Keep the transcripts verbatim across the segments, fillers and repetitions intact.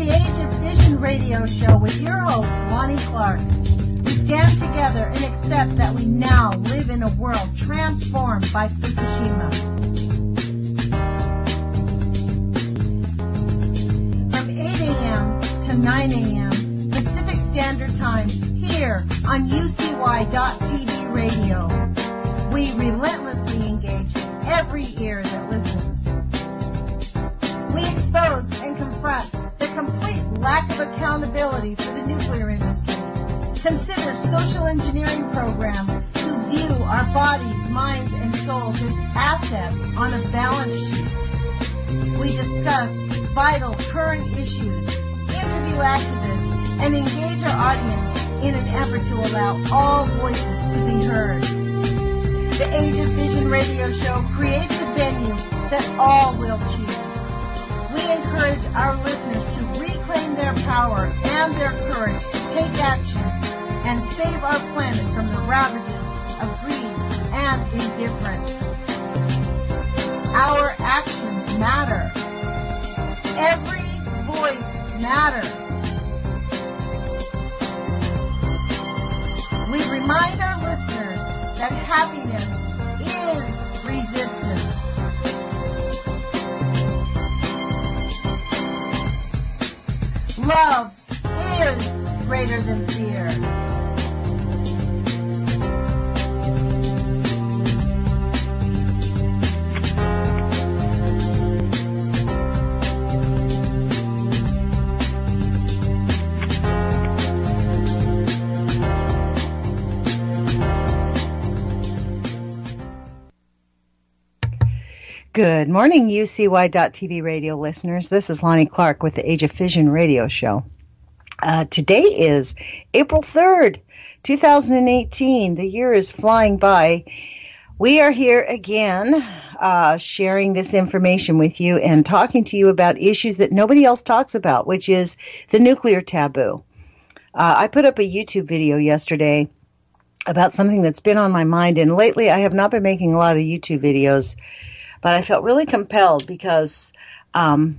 the Age of Vision radio show with your host, Lonnie Clark. We stand together and accept that we now live in a world transformed by Fukushima. From eight a.m. to nine a.m. Pacific Standard Time here on U C Y dot T V radio. We relentlessly engage every ear that listens. We expose and confront the complete lack of accountability for the nuclear industry. Consider social engineering programs who view our bodies, minds, and souls as assets on a balance sheet. We discuss vital current issues, interview activists, and engage our audience in an effort to allow all voices to be heard. The Age of Vision radio show creates a venue that all will choose. We encourage our listeners to reclaim their power and their courage to take action and save our planet from the ravages of greed and indifference. Our actions matter. Every voice matters. We remind our listeners that happiness is resistance. Love is greater than fear. Good morning, U C Y dot T V radio listeners. This is Lonnie Clark with the Age of Vision radio show. Uh, today is April third, two thousand eighteen. The year is flying by. We are here again uh, sharing this information with you and talking to you about issues that nobody else talks about, which is the nuclear taboo. Uh, I put up a YouTube video yesterday about something that's been on my mind, and lately I have not been making a lot of YouTube videos. But I felt really compelled because um,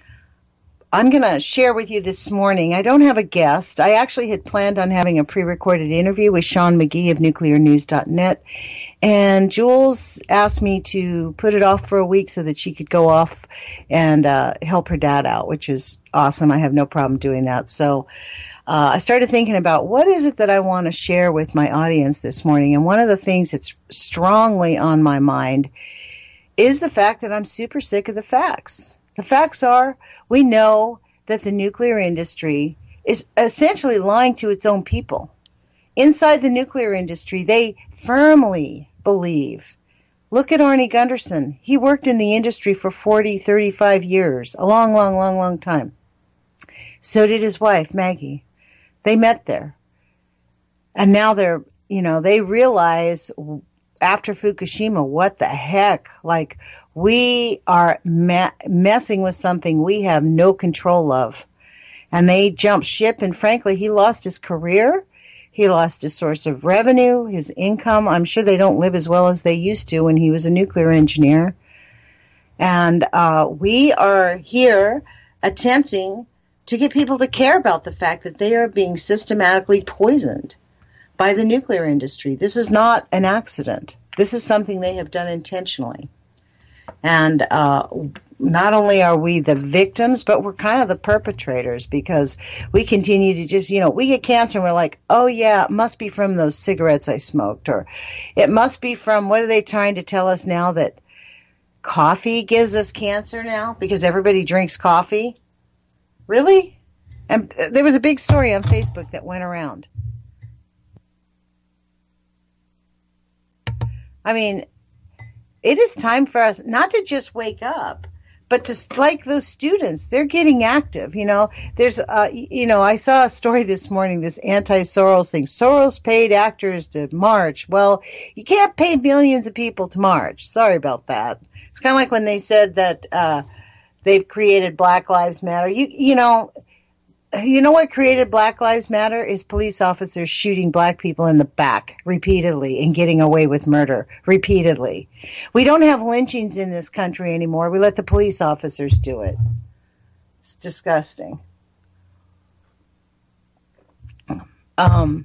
I'm going to share with you this morning. I don't have a guest. I actually had planned on having a pre-recorded interview with Sean McGee of nuclear news dot net. And Jules asked me to put it off for a week so that she could go off and uh, help her dad out, which is awesome. I have no problem doing that. So uh, I started thinking about what is it that I want to share with my audience this morning. And one of the things that's strongly on my mind is the fact that I'm super sick of the facts. The facts are, we know that the nuclear industry is essentially lying to its own people. Inside the nuclear industry, they firmly believe. Look at Arnie Gunderson. He worked in the industry for forty, thirty-five years, a long, long, long, long time. So did his wife, Maggie. They met there. And now they're, you know, they realize after Fukushima, what the heck? Like, we are ma- messing with something we have no control of. And they jumped ship, and frankly, he lost his career. He lost his source of revenue, his income. I'm sure they don't live as well as they used to when he was a nuclear engineer. And uh, we are here attempting to get people to care about the fact that they are being systematically poisoned by the nuclear industry. This is not an accident. This is something they have done intentionally. And uh, not only are we the victims, but we're kind of the perpetrators, because we continue to just, you know, we get cancer and we're like, oh yeah, it must be from those cigarettes I smoked, or it must be from, what are they trying to tell us now, that coffee gives us cancer now because everybody drinks coffee? Really? And there was a big story on Facebook that went around. I mean, it is time for us not to just wake up, but to, like those students, they're getting active. You know, there's, uh, you know, I saw a story this morning, this anti-Soros thing. Soros paid actors to march. Well, you can't pay millions of people to march. Sorry about that. It's kind of like when they said that uh, they've created Black Lives Matter. You, you know, You know what created Black Lives Matter is police officers shooting black people in the back repeatedly and getting away with murder repeatedly. We don't have lynchings in this country anymore. We let the police officers do it. It's disgusting. Um,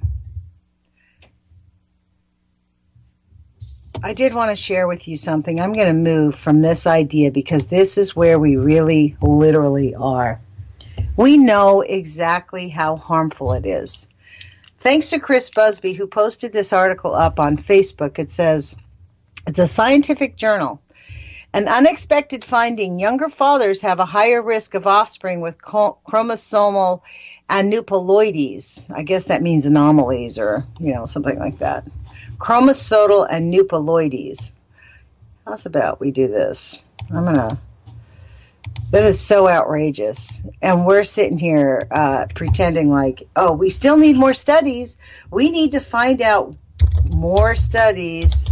I did want to share with you something. I'm going to move from this idea because this is where we really, literally are. We know exactly how harmful it is. Thanks to Chris Busby, who posted this article up on Facebook. It says, it's a scientific journal. An unexpected finding, younger fathers have a higher risk of offspring with chromosomal aneuploidies. I guess that means anomalies or, you know, something like that. Chromosomal aneuploidies. How's about we do this? I'm going to... That is so outrageous. And we're sitting here uh, pretending like, oh, we still need more studies. We need to find out more studies.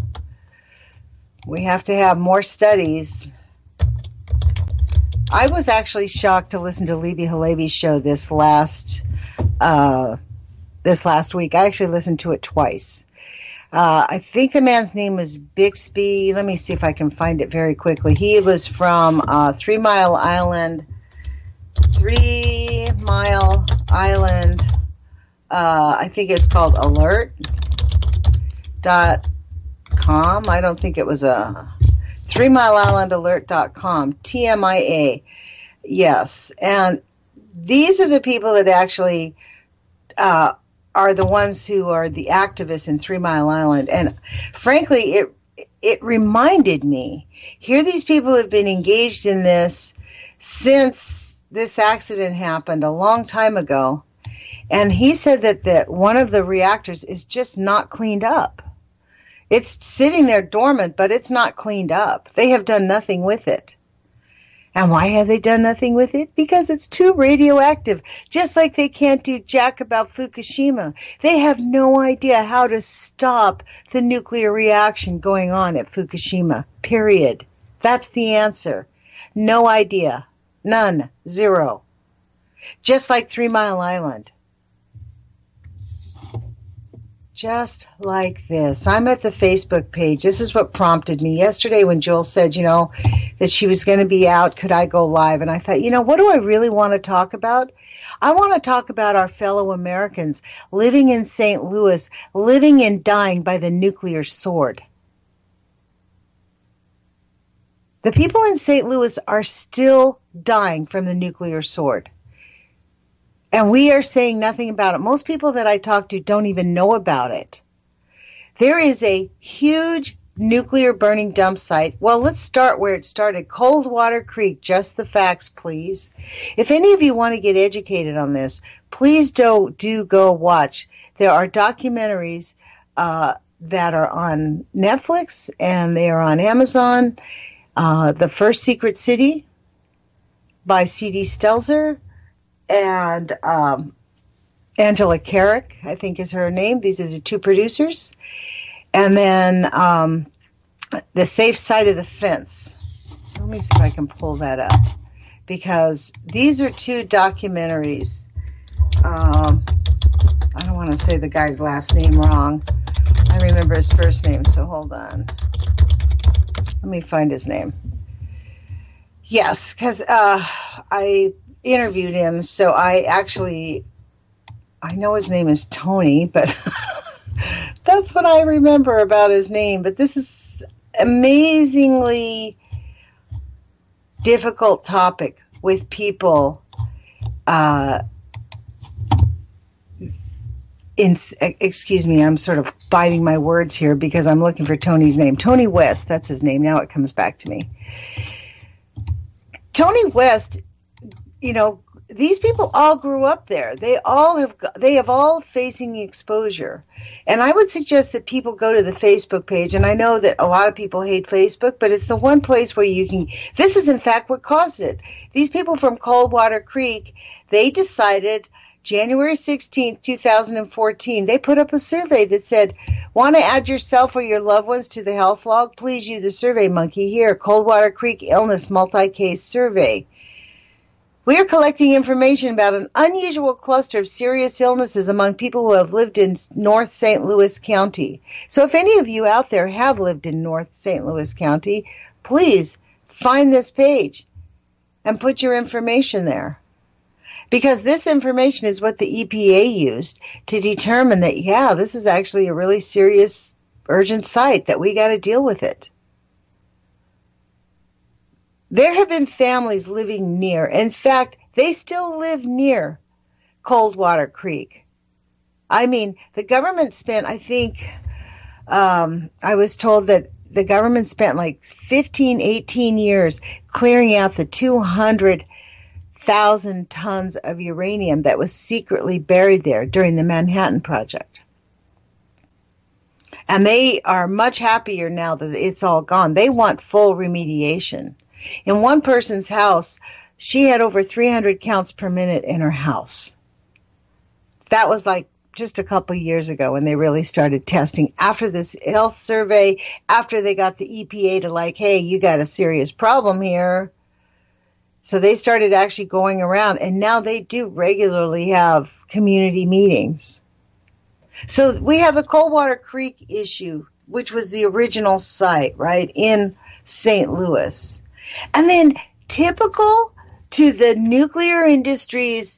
We have to have more studies. I was actually shocked to listen to Libby Halevi's show this last uh, this last week. I actually listened to it twice. Uh, I think the man's name was Bixby. Let me see if I can find it very quickly. He was from uh, Three Mile Island. Three Mile Island. Uh, I think it's called Alert dot com. I don't think it was a Three Mile Island Alert dot com. T M I A. Yes, and these are the people that actually. Uh, are the ones who are the activists in Three Mile Island. And frankly, it it reminded me, here these people have been engaged in this since this accident happened a long time ago. And he said that the, one of the reactors is just not cleaned up. It's sitting there dormant, but it's not cleaned up. They have done nothing with it. And why have they done nothing with it? Because it's too radioactive. Just like they can't do jack about Fukushima. They have no idea how to stop the nuclear reaction going on at Fukushima. Period. That's the answer. No idea. None. Zero. Just like Three Mile Island. Just like this. I'm at the Facebook page. This is what prompted me yesterday when Joel said, you know, that she was going to be out. Could I go live? And I thought, you know, what do I really want to talk about? I want to talk about our fellow Americans living in Saint Louis, living and dying by the nuclear sword. The people in Saint Louis are still dying from the nuclear sword. And we are saying nothing about it. Most people that I talk to don't even know about it. There is a huge nuclear burning dump site. Well, let's start where it started. Coldwater Creek. Just the facts, please. If any of you want to get educated on this, please do, do go watch. There are documentaries uh, that are on Netflix and they are on Amazon. Uh, The First Secret City by C D Stelzer. And um, Angela Carrick, I think is her name. These are the two producers. And then um, The Safe Side of the Fence. So let me see if I can pull that up. Because these are two documentaries. Um, I don't want to say the guy's last name wrong. I remember his first name, so hold on. Let me find his name. Yes, because uh, I... interviewed him, so I actually, I know his name is Tony, but that's what I remember about his name. But this is amazingly difficult topic with people uh, in, excuse me, I'm sort of biting my words here because I'm looking for Tony's name. Tony West, that's his name. Now it comes back to me. Tony West, you know, these people all grew up there. They all have, they have all facing exposure. And I would suggest that people go to the Facebook page. And I know that a lot of people hate Facebook, but it's the one place where you can, this is in fact what caused it. These people from Coldwater Creek, they decided January sixteenth, two thousand fourteen, they put up a survey that said, want to add yourself or your loved ones to the health log? Please use the Survey Monkey here, Coldwater Creek Illness Multi-Case Survey. We are collecting information about an unusual cluster of serious illnesses among people who have lived in North Saint Louis County. So if any of you out there have lived in North Saint Louis County, please find this page and put your information there. Because this information is what the E P A used to determine that, yeah, this is actually a really serious, urgent site, that we got to deal with it. There have been families living near. In fact, they still live near Coldwater Creek. I mean, the government spent, I think, um, I was told that the government spent like fifteen, eighteen years clearing out the two hundred thousand tons of uranium that was secretly buried there during the Manhattan Project. And they are much happier now that it's all gone. They want full remediation. In one person's house, she had over three hundred counts per minute in her house. That was like just a couple years ago when they really started testing. After this health survey, after they got the E P A to like, hey, you got a serious problem here. So they started actually going around, and now they do regularly have community meetings. So we have the Coldwater Creek issue, which was the original site, right, in Saint Louis. And then typical to the nuclear industry's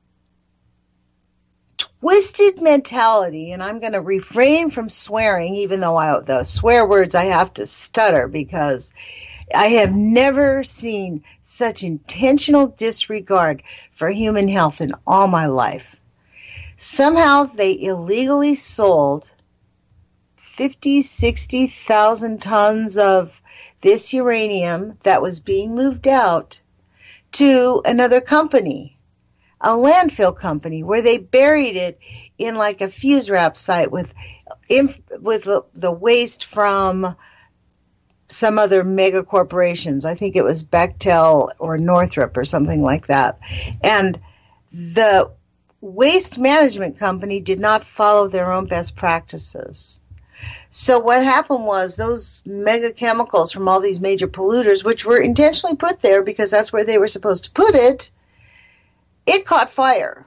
twisted mentality, and I'm going to refrain from swearing, even though I, the swear words I have to stutter because I have never seen such intentional disregard for human health in all my life. Somehow they illegally sold fifty, sixty thousand tons of this uranium that was being moved out to another company, a landfill company, where they buried it in like a fuse wrap site with with the, the waste from some other mega corporations. I think it was Bechtel or Northrop or something like that. And the waste management company did not follow their own best practices. So what happened was those mega chemicals from all these major polluters, which were intentionally put there because that's where they were supposed to put it, it caught fire.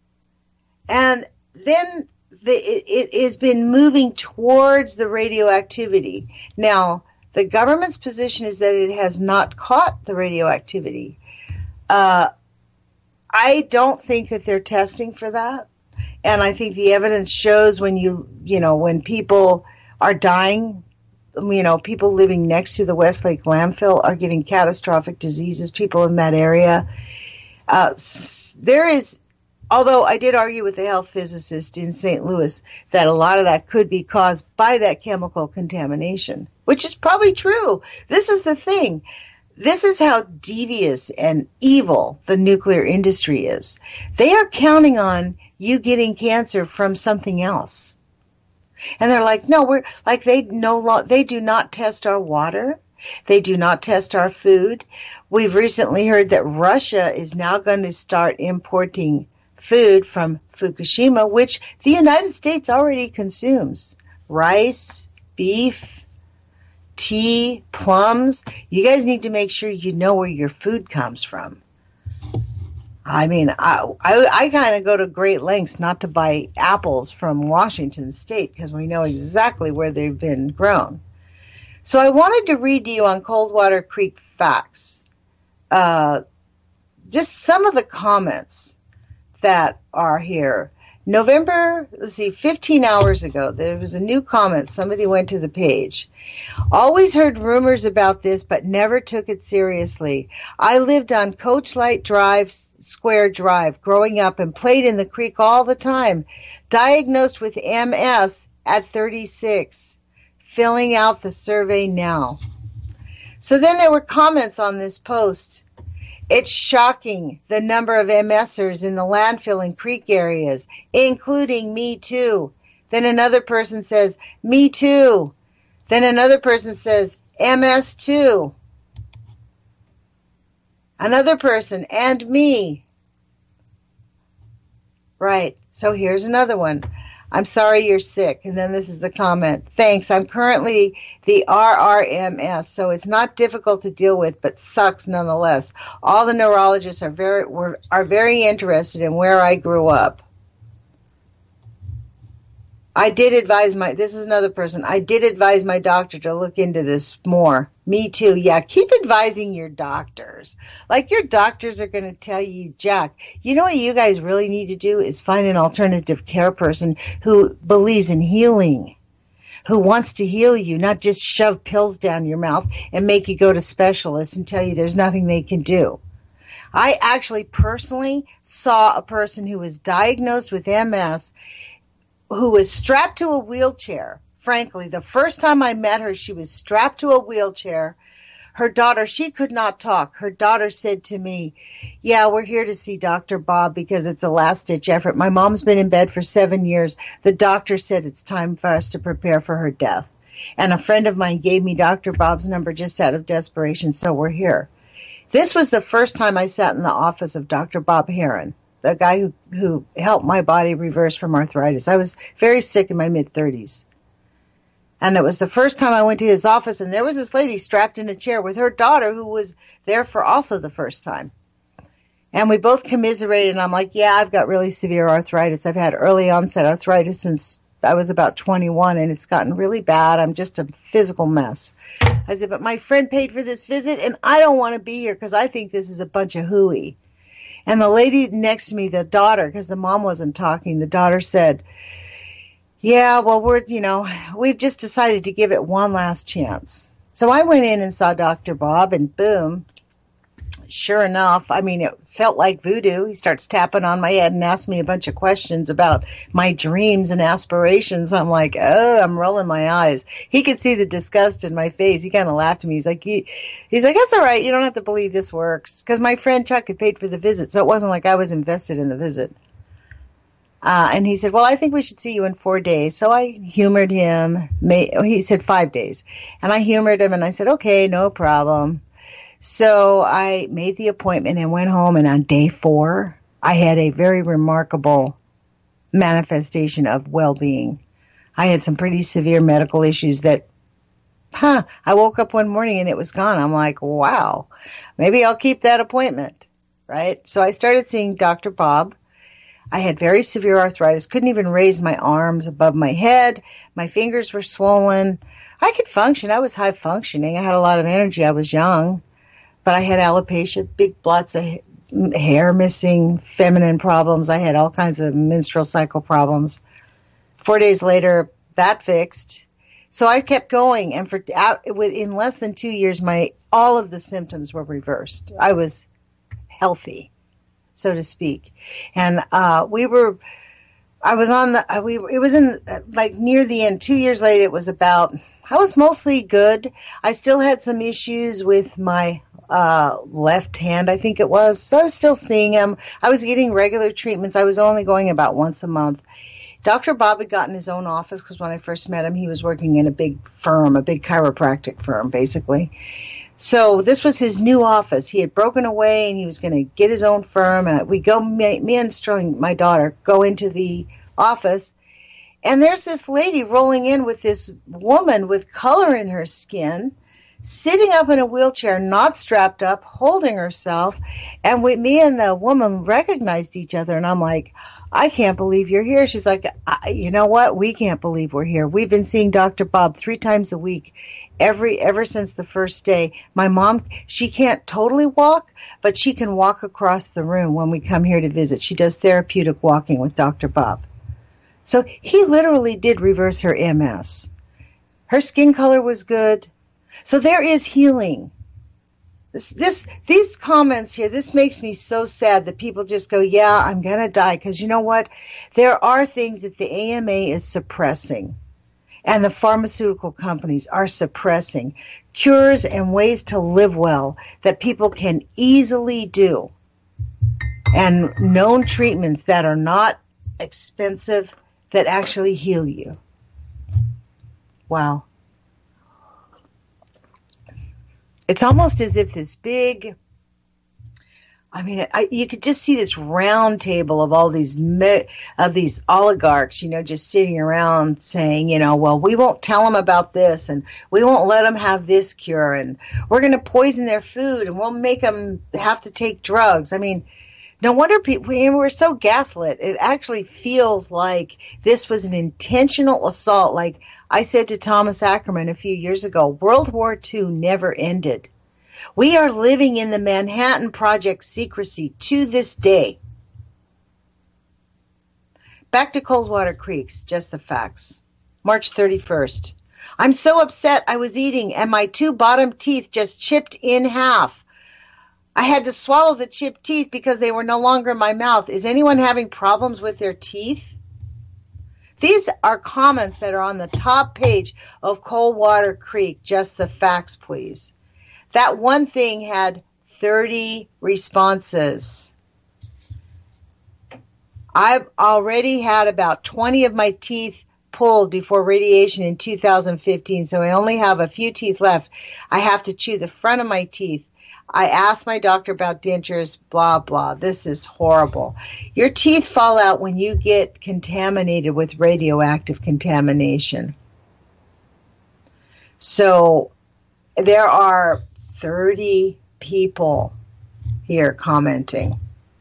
And then the, it, it has been moving towards the radioactivity. Now, the government's position is that it has not caught the radioactivity. Uh, I don't think that they're testing for that. And I think the evidence shows when you, you know, when people are dying, you know, people living next to the Westlake landfill are getting catastrophic diseases, people in that area. Uh, there is, although I did argue with the health physicist in Saint Louis that a lot of that could be caused by that chemical contamination, which is probably true. This is the thing. This is how devious and evil the nuclear industry is. They are counting on you getting cancer from something else. And they're like, no, we're like, they no lo- they do not test our water. They do not test our food. We've recently heard that Russia is now going to start importing food from Fukushima, which the United States already consumes. Rice, beef, tea, plums. You guys need to make sure you know where your food comes from. I mean, I, I, I kind of go to great lengths not to buy apples from Washington State because we know exactly where they've been grown. So I wanted to read to you on Coldwater Creek facts, uh, just some of the comments that are here. November, let's see, fifteen hours ago, there was a new comment. Somebody went to the page. Always heard rumors about this, but never took it seriously. I lived on Coachlight Drive, Square Drive, growing up and played in the creek all the time. Diagnosed with M S at thirty-six. Filling out the survey now. So then there were comments on this post. It's shocking the number of MSers in the landfill and creek areas, including me too. Then another person says, me too. Then another person says, M S too. Another person, and me. Right. So here's another one. I'm sorry you're sick. And then this is the comment. Thanks. I'm currently the R R M S, so it's not difficult to deal with, but sucks nonetheless. All the neurologists are very were, are very interested in where I grew up. I did advise my, this is another person, I did advise my doctor to look into this more. Me too. Yeah, keep advising your doctors. Like your doctors are going to tell you, Jack, you know what you guys really need to do is find an alternative care person who believes in healing, who wants to heal you, not just shove pills down your mouth and make you go to specialists and tell you there's nothing they can do. I actually personally saw a person who was diagnosed with M S who was strapped to a wheelchair. Frankly, the first time I met her, she was strapped to a wheelchair. Her daughter, she could not talk. Her daughter said to me, yeah, we're here to see Doctor Bob because it's a last-ditch effort. My mom's been in bed for seven years. The doctor said it's time for us to prepare for her death. And a friend of mine gave me Doctor Bob's number just out of desperation, so we're here. This was the first time I sat in the office of Doctor Bob Heron, the guy who, who helped my body reverse from arthritis. I was very sick in my mid-thirties. And it was the first time I went to his office, and there was this lady strapped in a chair with her daughter who was there for also the first time. And we both commiserated, and I'm like, yeah, I've got really severe arthritis. I've had early onset arthritis since I was about twenty-one, and it's gotten really bad. I'm just a physical mess. I said, but my friend paid for this visit, and I don't want to be here because I think this is a bunch of hooey. And the lady next to me, the daughter, because the mom wasn't talking, the daughter said, yeah, well, we're, you know, we've just decided to give it one last chance. So I went in and saw Doctor Bob, and boom, sure enough, I mean, it felt like voodoo. He starts tapping on my head and asks me a bunch of questions about my dreams and aspirations. I'm like, oh, I'm rolling my eyes. He could see the disgust in my face. He kind of laughed at me. He's like, he, he's like, that's all right. You don't have to believe this works. Because my friend Chuck had paid for the visit, so it wasn't like I was invested in the visit. Uh, and he said, well, I think we should see you in four days. So I humored him. May, he said five days. And I humored him, and I said, okay, no problem. So I made the appointment and went home, and on day four, I had a very remarkable manifestation of well-being. I had some pretty severe medical issues that, huh, I woke up one morning and it was gone. I'm like, wow, maybe I'll keep that appointment, right? So I started seeing Doctor Bob. I had very severe arthritis, couldn't even raise my arms above my head. My fingers were swollen. I could function. I was high functioning. I had a lot of energy. I was young. But I had alopecia, big blots of hair missing, feminine problems. I had all kinds of menstrual cycle problems. Four days later, that fixed. So I kept going, and for in less than two years, my all of the symptoms were reversed. I was healthy, so to speak. And uh, we were, I was on the, we it was in like near the end. Two years later, it was about. I was mostly good. I still had some issues with my uh, left hand, I think it was. So I was still seeing him. I was getting regular treatments. I was only going about once a month. Doctor Bob had gotten his own office because when I first met him, he was working in a big firm, a big chiropractic firm, basically. So this was his new office. He had broken away, and he was going to get his own firm. And we go, me, me and Sterling, my daughter, go into the office. And there's this lady rolling in with this woman with color in her skin, sitting up in a wheelchair, not strapped up, holding herself. And we, me and the woman recognized each other. And I'm like, I can't believe you're here. She's like, you know what? We can't believe we're here. We've been seeing Doctor Bob three times a week, every ever since the first day. My mom, she can't totally walk, but she can walk across the room when we come here to visit. She does therapeutic walking with Doctor Bob. So he literally did reverse her M S. Her skin color was good. So there is healing. This, this, these comments here, this makes me so sad that people just go, yeah, I'm going to die. Because you know what? There are things that the A M A is suppressing. And the pharmaceutical companies are suppressing. Cures and ways to live well that people can easily do. And known treatments that are not expensive, that actually heal you. Wow. It's almost as if this big, I mean, I, you could just see this round table of all these me, of these oligarchs, you know, just sitting around saying, you know, well, we won't tell them about this, and we won't let them have this cure, and we're going to poison their food, and we'll make them have to take drugs. I mean, No wonder people, we, we're so gaslit. It actually feels like this was an intentional assault. Like I said to Thomas Ackerman a few years ago, World War Two never ended. We are living in the Manhattan Project secrecy to this day. Back to Coldwater Creeks, just the facts. March thirty-first. I'm so upset. I was eating and my two bottom teeth just chipped in half. I had to swallow the chipped teeth because they were no longer in my mouth. Is anyone having problems with their teeth? These are comments that are on the top page of Coldwater Creek. Just the facts, please. That one thing had thirty responses. I've already had about twenty of my teeth pulled before radiation in two thousand fifteen, so I only have a few teeth left. I have to chew the front of my teeth. I asked my doctor about dentures, blah, blah. This is horrible. Your teeth fall out when you get contaminated with radioactive contamination. So there are thirty people here commenting.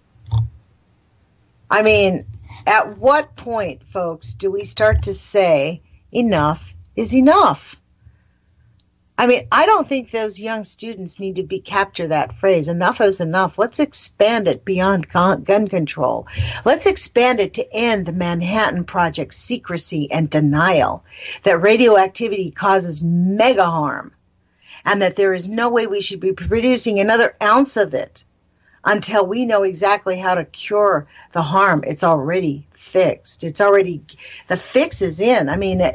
I mean, at what point, folks, do we start to say enough is enough? I mean, I don't think those young students need to be capture that phrase. Enough is enough. Let's expand it beyond gun control. Let's expand it to end the Manhattan Project secrecy and denial that radioactivity causes mega harm and that there is no way we should be producing another ounce of it until we know exactly how to cure the harm. It's already fixed. It's already, the fix is in. I mean,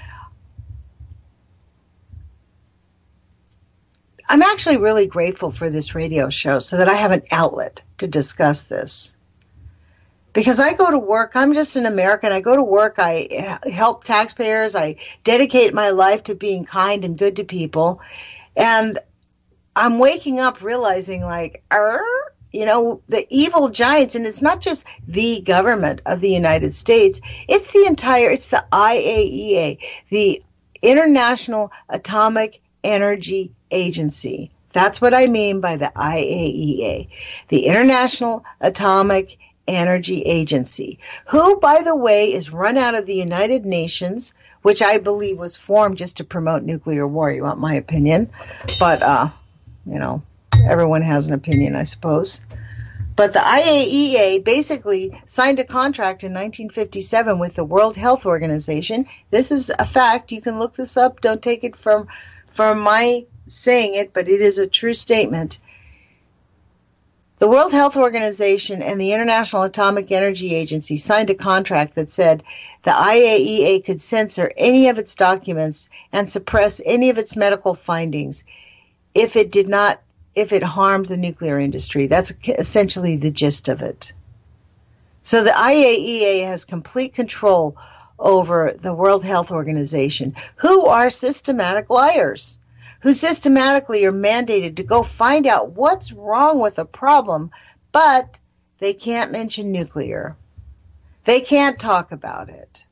I'm actually really grateful for this radio show so that I have an outlet to discuss this. Because I go to work, I'm just an American, I go to work, I help taxpayers, I dedicate my life to being kind and good to people, and I'm waking up realizing like, er, you know, the evil giants, and it's not just the government of the United States, it's the entire, it's the I A E A, the International Atomic Energy Agency. That's what I mean by the I A E A, the International Atomic Energy Agency, who, by the way, is run out of the United Nations, which I believe was formed just to promote nuclear war. You want my opinion? But, uh, you know, everyone has an opinion, I suppose. But the I A E A basically signed a contract in nineteen fifty-seven with the World Health Organization. This is a fact. You can look this up. Don't take it from, from my saying it, but it is a true statement. The World Health Organization and the International Atomic Energy Agency signed a contract that said the I A E A could censor any of its documents and suppress any of its medical findings if it did not, if it harmed the nuclear industry. That's essentially the gist of it. So the I A E A has complete control over the World Health Organization, who are systematic liars, who systematically are mandated to go find out what's wrong with a problem, but they can't mention nuclear. They can't talk about it,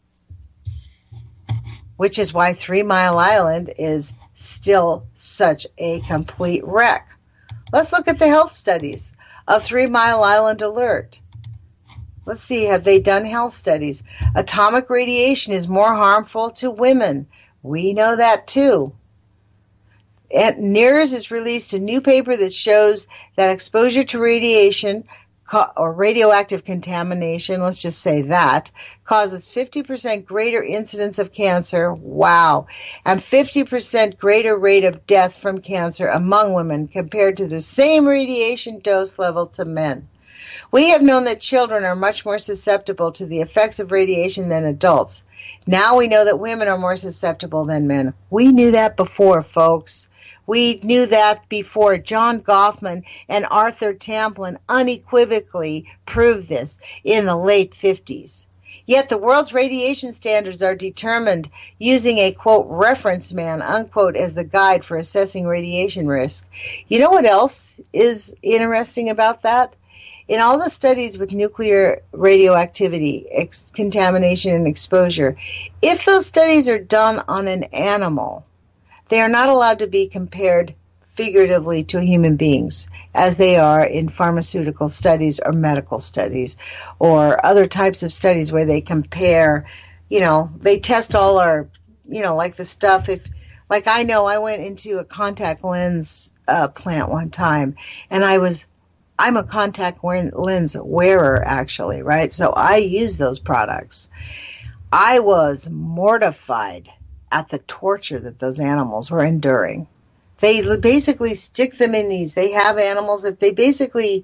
which is why Three Mile Island is still such a complete wreck. Let's look at the health studies of Three Mile Island Alert. Let's see, have they done health studies? Atomic radiation is more harmful to women. We know that too. And NIRS has released a new paper that shows that exposure to radiation or radioactive contamination, let's just say that, causes fifty percent greater incidence of cancer, wow, and fifty percent greater rate of death from cancer among women compared to the same radiation dose level to men. We have known that children are much more susceptible to the effects of radiation than adults. Now we know that women are more susceptible than men. We knew that before, folks. We knew that before. John Goffman and Arthur Tamplin unequivocally proved this in the late fifties. Yet the world's radiation standards are determined using a, quote, reference man, unquote, as the guide for assessing radiation risk. You know what else is interesting about that? In all the studies with nuclear radioactivity, ex- contamination, and exposure, if those studies are done on an animal, they are not allowed to be compared figuratively to human beings as they are in pharmaceutical studies or medical studies or other types of studies where they compare, you know, they test all our, you know, like the stuff if, like I know I went into a contact lens uh, plant one time and I was, I'm a contact lens wearer actually, right? So I use those products. I was mortified at the torture that those animals were enduring. They basically stick them in these. They have animals that they basically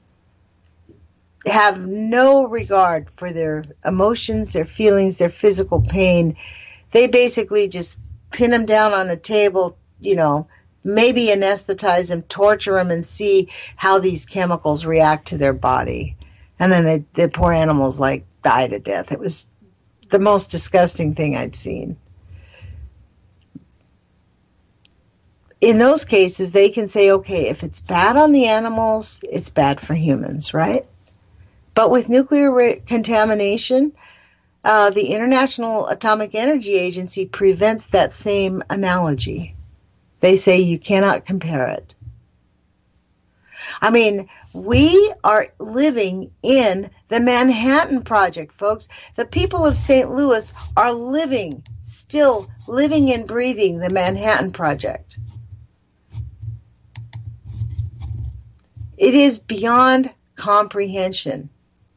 have no regard for their emotions, their feelings, their physical pain. They basically just pin them down on a table, you know, maybe anesthetize them, torture them, and see how these chemicals react to their body. And then they, the poor animals, like, die to death. It was the most disgusting thing I'd seen. In those cases, they can say, okay, if it's bad on the animals, it's bad for humans, right? But with nuclear re- contamination, uh, the International Atomic Energy Agency prevents that same analogy. They say you cannot compare it. I mean, we are living in the Manhattan Project, folks. The people of Saint Louis are living, still living and breathing the Manhattan Project. It is beyond comprehension.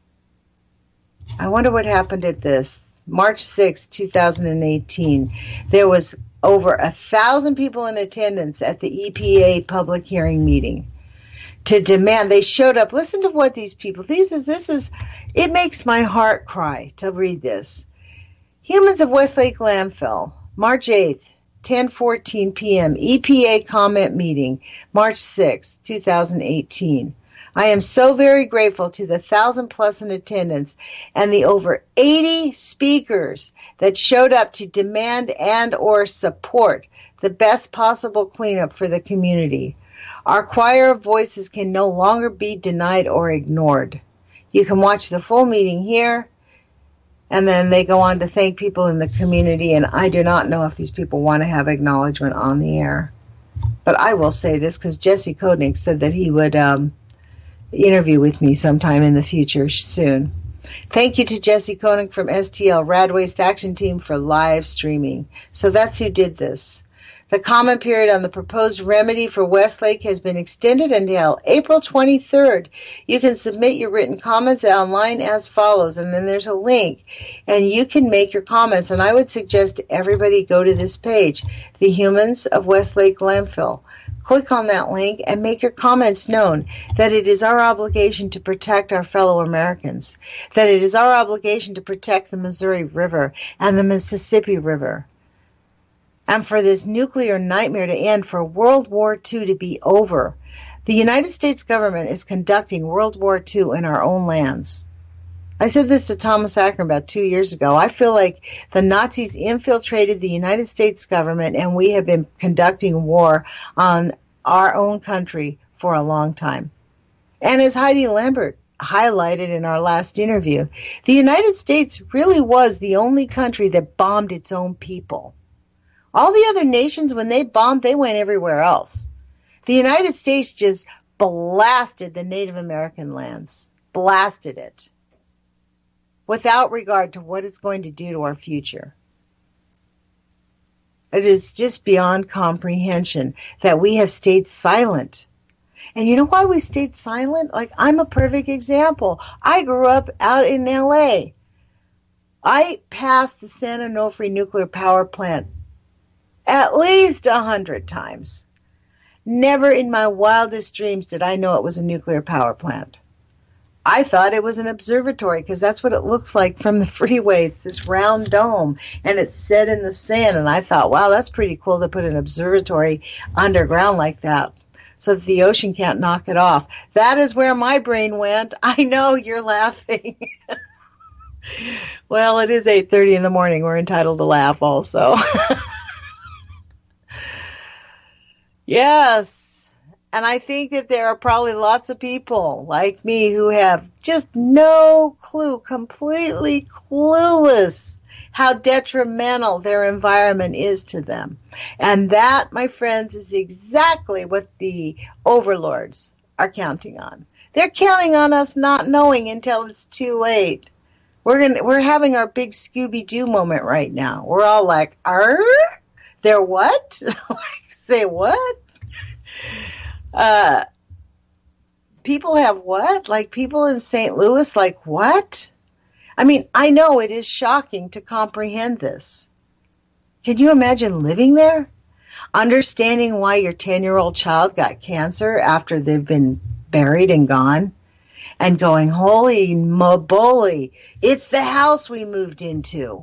I wonder what happened at this. March sixth, two thousand eighteen. There was over a thousand people in attendance at the E P A public hearing meeting to demand. They showed up. Listen to what these people, these is, this is, it makes my heart cry to read this. Humans of Westlake Landfill, March eighth, ten fourteen p.m., E P A comment meeting, March sixth, two thousand eighteen. I am so very grateful to the thousand plus in attendance and the over eighty speakers that showed up to demand and or support the best possible cleanup for the community. Our choir of voices can no longer be denied or ignored. You can watch the full meeting here, and then they go on to thank people in the community, and I do not know if these people want to have acknowledgement on the air. But I will say this because Jesse Koenig said that he would um, interview with me sometime in the future soon. Thank you to Jesse Koenig from S T L Rad Waste Action Team for live streaming. So that's who did this. The comment period on the proposed remedy for Westlake has been extended until April twenty-third. You can submit your written comments online as follows, and then there's a link, and you can make your comments. And I would suggest everybody go to this page, the Humans of Westlake Landfill. Click on that link and make your comments known that it is our obligation to protect our fellow Americans, that it is our obligation to protect the Missouri River and the Mississippi River, and for this nuclear nightmare to end, for World War Two to be over. The United States government is conducting World War Two in our own lands. I said this to Thomas Ackern about two years ago. I feel like the Nazis infiltrated the United States government and we have been conducting war on our own country for a long time. And as Heidi Lambert highlighted in our last interview, the United States really was the only country that bombed its own people. All the other nations, when they bombed, they went everywhere else. The United States just blasted the Native American lands, blasted it, without regard to what it's going to do to our future. It is just beyond comprehension that we have stayed silent. And you know why we stayed silent? Like, I'm a perfect example. I grew up out in L A. I passed the San Onofre nuclear power plant at least a hundred times. Never in my wildest dreams did I know it was a nuclear power plant. I thought it was an observatory because that's what it looks like from the freeway. It's this round dome, and it's set in the sand. And I thought, wow, that's pretty cool to put an observatory underground like that so that the ocean can't knock it off. That is where my brain went. I know you're laughing. Well, it is eight thirty in the morning. We're entitled to laugh also. Yes, and I think that there are probably lots of people like me who have just no clue, completely clueless how detrimental their environment is to them. And that, my friends, is exactly what the overlords are counting on. They're counting on us not knowing until it's too late. We're gonna, we're having our big Scooby-Doo moment right now. We're all like, "Arr? They're what?" Say what? Uh, people have what? Like people in Saint Louis, like what? I mean, I know it is shocking to comprehend this. Can you imagine living there? Understanding why your ten-year-old child got cancer after they've been buried and gone? And going, holy moly, it's the house we moved into.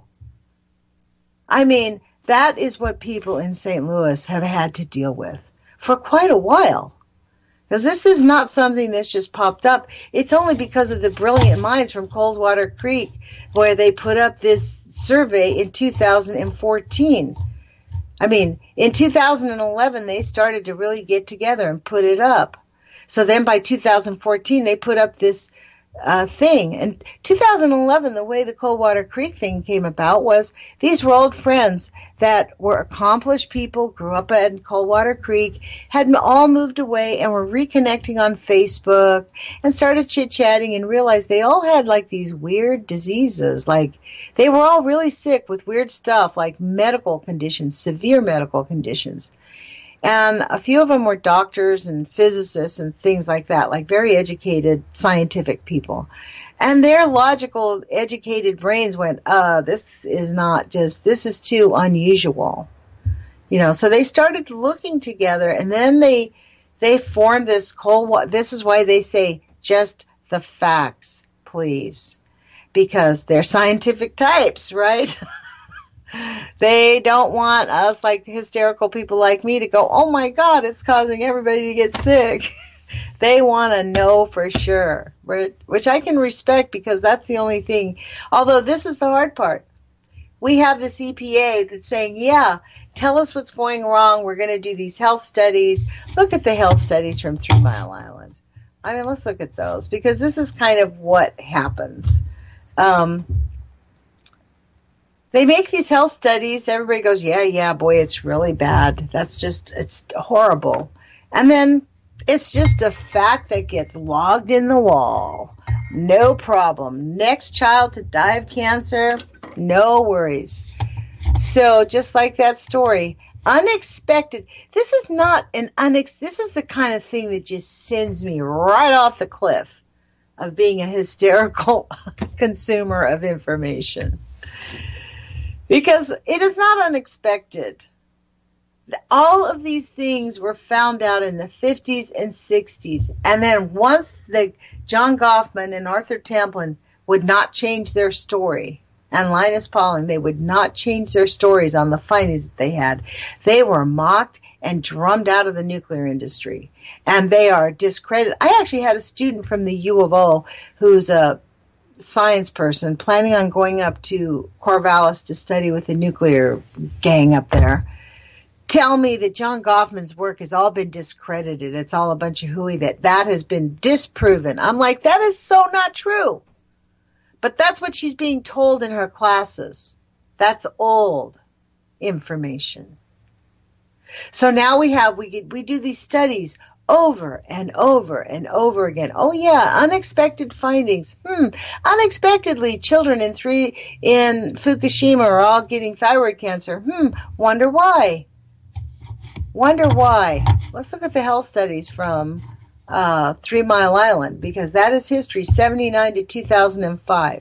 I mean, that is what people in Saint Louis have had to deal with for quite a while. Because this is not something that's just popped up. It's only because of the brilliant minds from Coldwater Creek where they put up this survey in two thousand fourteen. I mean, in two thousand eleven, they started to really get together and put it up. So then by two thousand fourteen, they put up this uh, thing. And two thousand eleven, the way the Coldwater Creek thing came about was these were old friends that were accomplished people, grew up in Coldwater Creek, had all moved away and were reconnecting on Facebook and started chit-chatting and realized they all had like these weird diseases. Like they were all really sick with weird stuff like medical conditions, severe medical conditions. And a few of them were doctors and physicists and things like that, like very educated scientific people. And their logical, educated brains went, uh, this is not just, this is too unusual. You know, so they started looking together, and then they they formed this cold, this is why they say, just the facts, please. Because they're scientific types, right? They don't want us, like hysterical people like me, to go, oh my God, it's causing everybody to get sick. They want to know for sure, which I can respect because that's the only thing. Although this is the hard part. We have this E P A that's saying, yeah, tell us what's going wrong. We're going to do these health studies. Look at the health studies from Three Mile Island. I mean, let's look at those because this is kind of what happens. Um, They make these health studies. Everybody goes, yeah, yeah, boy, it's really bad. That's just, it's horrible. And then it's just a fact that gets logged in the wall. No problem. Next child to die of cancer, no worries. So just like that story, unexpected. This is not an unex. This is the kind of thing that just sends me right off the cliff of being a hysterical consumer of information. Because it is not unexpected. All of these things were found out in the fifties and sixties. And then once the John Goffman and Arthur Tamplin would not change their story, and Linus Pauling, they would not change their stories on the findings that they had, they were mocked and drummed out of the nuclear industry. And they are discredited. I actually had a student from the U of O who's a science person planning on going up to Corvallis to study with the nuclear gang up there tell me that John Goffman's work has all been discredited. It's all a bunch of hooey, that that has been disproven. I'm like, that is so not true. But that's what she's being told in her classes. That's old information. So now we have, we get, we do these studies over and over and over again. Oh yeah, unexpected findings. Hmm. Unexpectedly, children in three in Fukushima are all getting thyroid cancer. Hmm. Wonder why? Wonder why? Let's look at the health studies from uh, Three Mile Island because that is history, seventy-nine to two thousand five.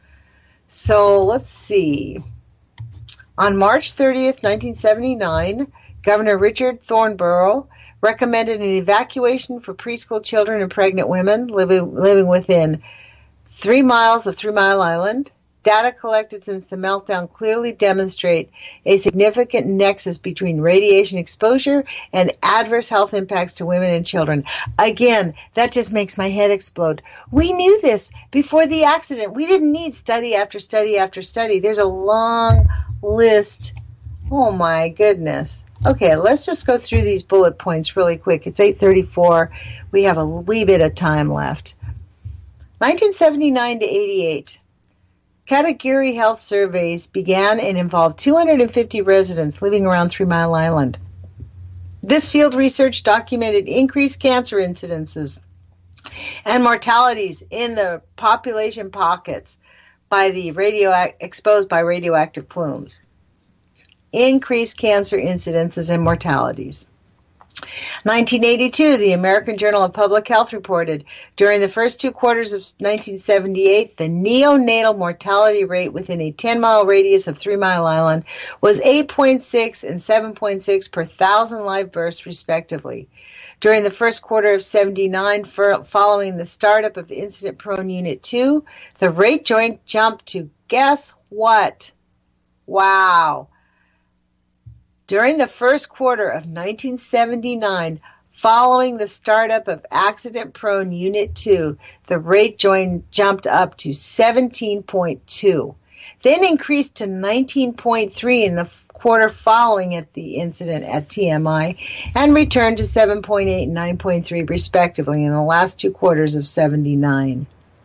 So let's see. On March thirtieth, nineteen seventy-nine, Governor Richard Thornborough recommended an evacuation for preschool children and pregnant women living living within three miles of Three Mile Island. Data collected since the meltdown clearly demonstrate a significant nexus between radiation exposure and adverse health impacts to women and children. Again, that just makes my head explode. We knew this before the accident. We didn't need study after study after study. There's a long list. Oh my goodness. Okay, let's just go through these bullet points really quick. It's eight thirty-four. We have a wee bit of time left. nineteen seventy-nine to eighty-eight. category health surveys began and involved two hundred fifty residents living around Three Mile Island. This field research documented increased cancer incidences and mortalities in the population pockets by the radio exposed by radioactive plumes. Increased cancer incidences and mortalities. nineteen eighty-two, the American Journal of Public Health reported, during the first two quarters of nineteen seventy-eight, the neonatal mortality rate within a ten-mile radius of Three Mile Island was eight point six and seven point six per thousand live births, respectively. During the first quarter of seventy-nine, following the startup of Incident-Prone Unit two, the rate joint jumped to, guess what? Wow. During the first quarter of nineteen seventy-nine, following the startup of Accident-Prone Unit two, the rate joint jumped up to seventeen point two, then increased to nineteen point three in the quarter following at the incident at T M I, and returned to seven point eight and nine point three respectively in the last two quarters of seventy-nine.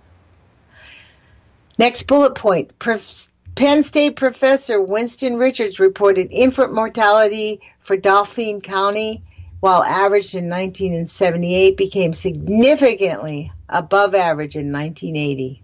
Next bullet point. Penn State professor Winston Richards reported infant mortality for Dauphin County, while averaged in nineteen seventy-eight, became significantly above average in nineteen eighty.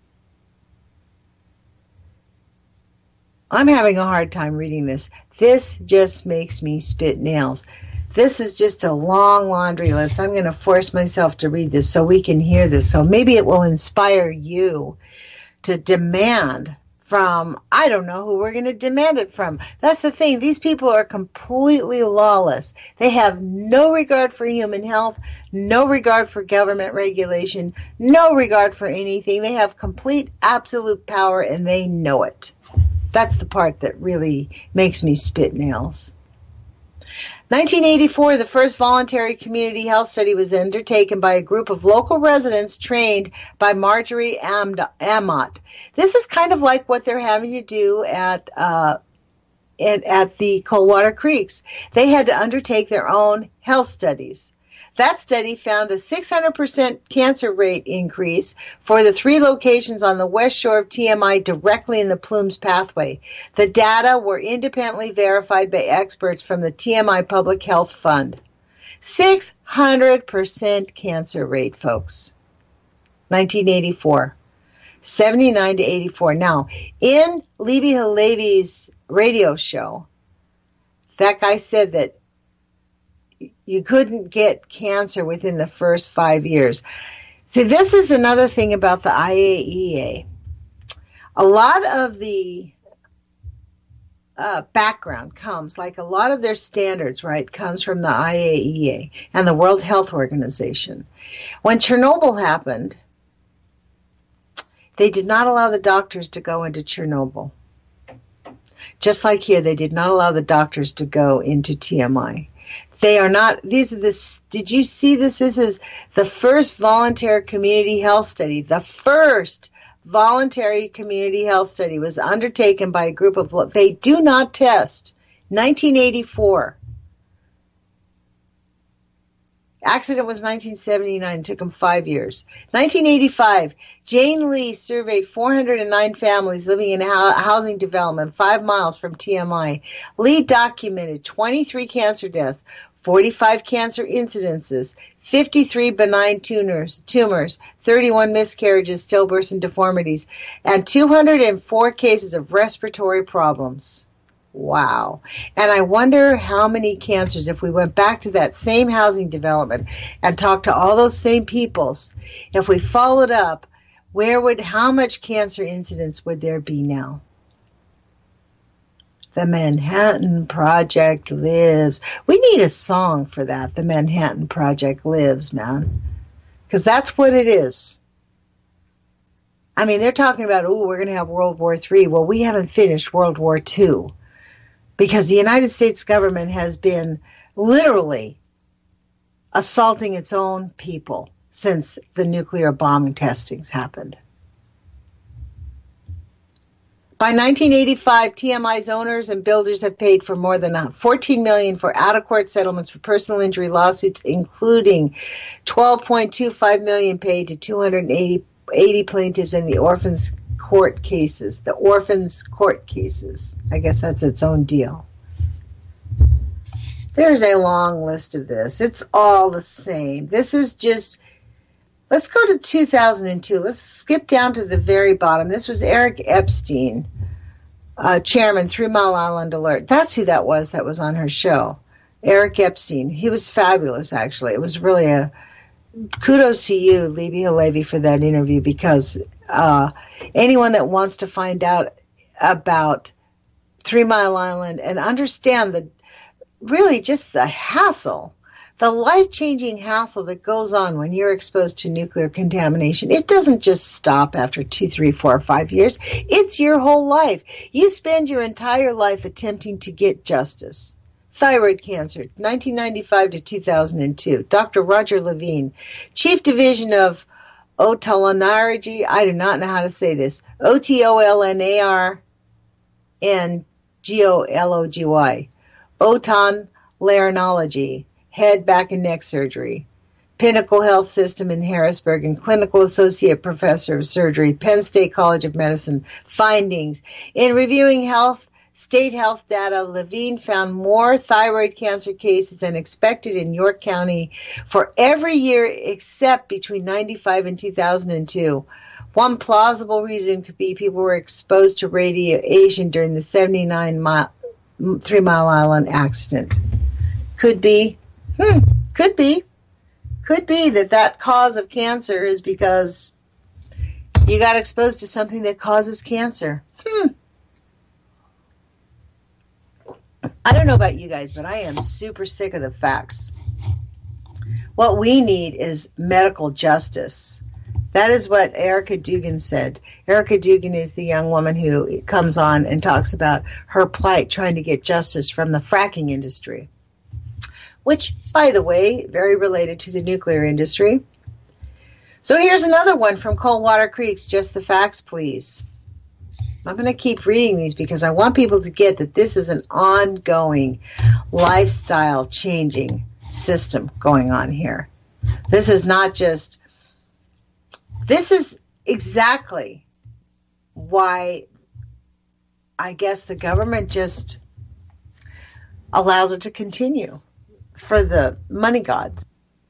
I'm having a hard time reading this. This just makes me spit nails. This is just a long laundry list. I'm going to force myself to read this so we can hear this. So maybe it will inspire you to demand from, I don't know who we're going to demand it from. That's the thing. These people are completely lawless. They have no regard for human health, no regard for government regulation, no regard for anything. They have complete, absolute power, and they know it. That's the part that really makes me spit nails. nineteen eighty-four, the first voluntary community health study was undertaken by a group of local residents trained by Marjorie Amott. This is kind of like what they're having to do at uh, at, at the Coldwater Creeks. They had to undertake their own health studies. That study found a six hundred percent cancer rate increase for the three locations on the west shore of T M I directly in the plume's pathway. The data were independently verified by experts from the T M I Public Health Fund. six hundred percent cancer rate, folks. nineteen eighty-four. seventy-nine to eighty-four. Now, in Libby Halevi's radio show, that guy said that you couldn't get cancer within the first five years. See, this is another thing about the I A E A. A lot of the uh, background comes, like a lot of their standards, right, comes from the I A E A and the World Health Organization. When Chernobyl happened, they did not allow the doctors to go into Chernobyl. Just like here, they did not allow the doctors to go into T M I. They are not, these are this, did you see this? This is the first voluntary community health study. The first voluntary community health study was undertaken by a group of, they do not test. nineteen eighty-four. Accident was nineteen seventy-nine. It took them five years. nineteen eighty-five, Jane Lee surveyed four hundred nine families living in a housing development five miles from T M I. Lee documented twenty-three cancer deaths, forty-five cancer incidences, fifty-three benign tumors, tumors, thirty-one miscarriages, stillbirths, and deformities, and two hundred four cases of respiratory problems. Wow. And I wonder how many cancers, if we went back to that same housing development and talked to all those same peoples, if we followed up, where would, how much cancer incidence would there be now? The Manhattan Project lives. We need a song for that. The Manhattan Project lives, man. Because that's what it is. I mean, they're talking about, oh, we're going to have World War Three. Well, we haven't finished World War Two. Because the United States government has been literally assaulting its own people since the nuclear bombing testings happened. By nineteen eighty-five, T M I's owners and builders have paid for more than fourteen million dollars for out-of-court settlements for personal injury lawsuits, including twelve point two five million dollars paid to two hundred eighty, eighty plaintiffs in the Orphans court cases, the orphans court cases. I guess that's its own deal. There's a long list of this. It's all the same. This is just, let's go to two thousand two. Let's skip down to the very bottom. This was Eric Epstein, uh, chairman, Three Mile Island Alert. That's who that was that was on her show. Eric Epstein. He was fabulous, actually. It was really a kudos to you, Libby Halevi, for that interview, because uh, anyone that wants to find out about Three Mile Island and understand the really just the hassle, the life-changing hassle that goes on when you're exposed to nuclear contamination. It doesn't just stop after two, three, four, or five years. It's your whole life. You spend your entire life attempting to get justice. Thyroid cancer, nineteen ninety-five to two thousand two. Doctor Roger Levine, Chief Division of Otolaryngology. I do not know how to say this. O T O L N A R N G O L O G Y. Otolaryngology, head, back, and neck surgery. Pinnacle Health System in Harrisburg and Clinical Associate Professor of Surgery, Penn State College of Medicine. Findings. In reviewing health, state health data, Levine found more thyroid cancer cases than expected in York County for every year except between ninety-five and two thousand two. One plausible reason could be people were exposed to radiation during the seventy-nine mile Three Mile Island accident. Could be. Hmm. Could be. Could be that that cause of cancer is because you got exposed to something that causes cancer. Hmm. I don't know about you guys, but I am super sick of the facts. What we need is medical justice. That is what Erica Dugan said. Erica Dugan is the young woman who comes on and talks about her plight trying to get justice from the fracking industry, which, by the way, very related to the nuclear industry. So here's another one from Coldwater Creek's Just the Facts, Please. I'm going to keep reading these because I want people to get that this is an ongoing lifestyle changing system going on here. This is not just... This is exactly why I guess the government just allows it to continue for the money gods.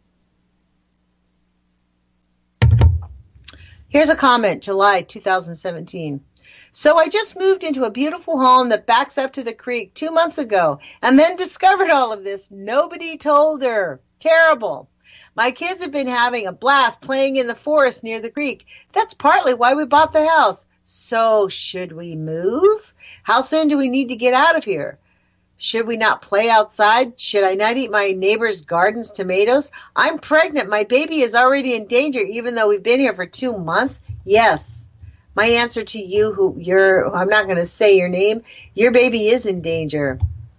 Here's a comment, July two thousand seventeen. So I just moved into a beautiful home that backs up to the creek two months ago and then discovered all of this. Nobody told her. Terrible. My kids have been having a blast playing in the forest near the creek. That's partly why we bought the house. So, should we move? How soon do we need to get out of here? Should we not play outside? Should I not eat my neighbor's garden's tomatoes? I'm pregnant. My baby is already in danger, even though we've been here for two months. Yes. My answer to you, who you're, I'm not going to say your name, your baby is in danger.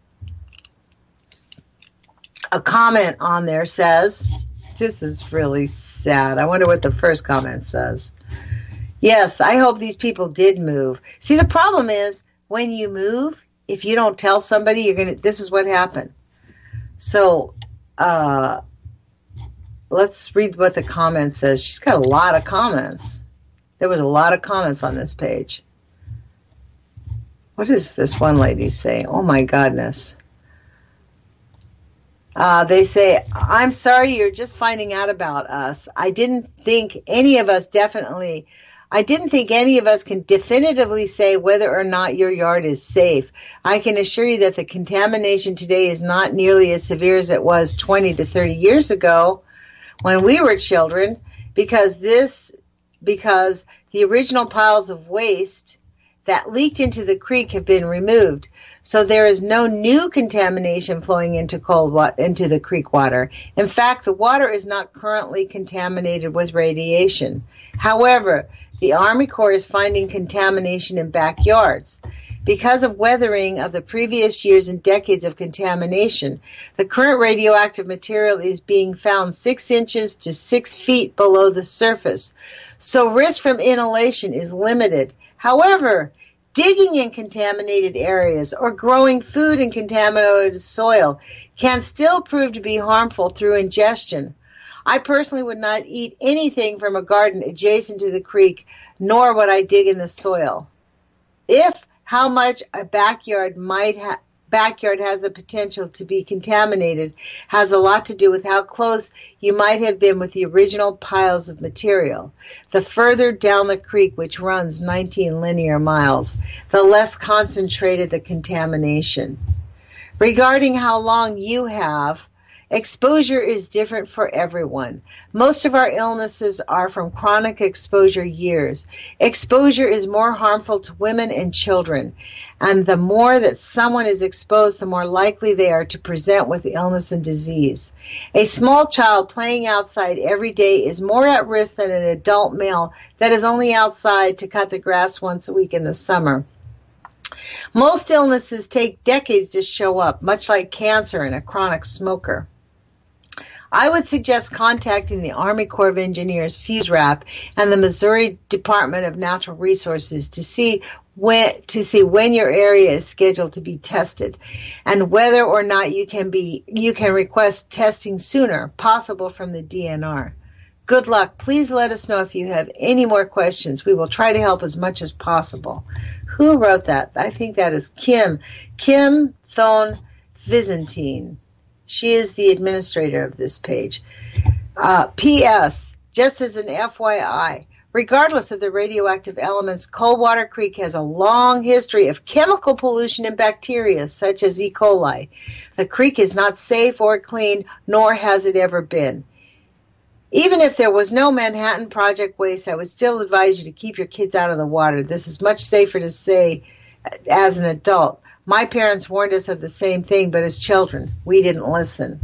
A comment on there says... This is really sad. I wonder what the first comment says. Yes, I hope these people did move. See, the problem is when you move, if you don't tell somebody, you're going to, this is what happened. So, uh, let's read what the comment says. She's got a lot of comments. There was a lot of comments on this page. What does this one lady say? Oh my goodness. Uh, they say, I'm sorry you're just finding out about us. I didn't think any of us definitely, I didn't think any of us can definitively say whether or not your yard is safe. I can assure you that the contamination today is not nearly as severe as it was twenty to thirty years ago when we were children, because this, because the original piles of waste that leaked into the creek have been removed. So there is no new contamination flowing into cold water, into the creek water. In fact, the water is not currently contaminated with radiation. However, the Army Corps is finding contamination in backyards. Because of weathering of the previous years and decades of contamination, the current radioactive material is being found six inches to six feet below the surface. So risk from inhalation is limited. However, digging in contaminated areas or growing food in contaminated soil can still prove to be harmful through ingestion. I personally would not eat anything from a garden adjacent to the creek, nor would I dig in the soil. If how much a backyard might ha- backyard has the potential to be contaminated has a lot to do with how close you might have been with the original piles of material. The further down the creek, which runs nineteen linear miles, the less concentrated the contamination. Regarding how long you have, exposure is different for everyone. Most of our illnesses are from chronic exposure years. Exposure is more harmful to women and children, and the more that someone is exposed, the more likely they are to present with illness and disease. A small child playing outside every day is more at risk than an adult male that is only outside to cut the grass once a week in the summer. Most illnesses take decades to show up, much like cancer and a chronic smoker. I would suggest contacting the Army Corps of Engineers, FUSRAP, and the Missouri Department of Natural Resources to see when to see when your area is scheduled to be tested, and whether or not you can be you can request testing sooner, possible from the D N R. Good luck. Please let us know if you have any more questions. We will try to help as much as possible. Who wrote that? I think that is Kim. Kim Thone Vizentine. She is the administrator of this page. Uh, P S. Just as an F Y I, regardless of the radioactive elements, Coldwater Creek has a long history of chemical pollution and bacteria, such as E. coli. The creek is not safe or clean, nor has it ever been. Even if there was no Manhattan Project waste, I would still advise you to keep your kids out of the water. This is much safer to say as an adult. My parents warned us of the same thing, but as children, we didn't listen.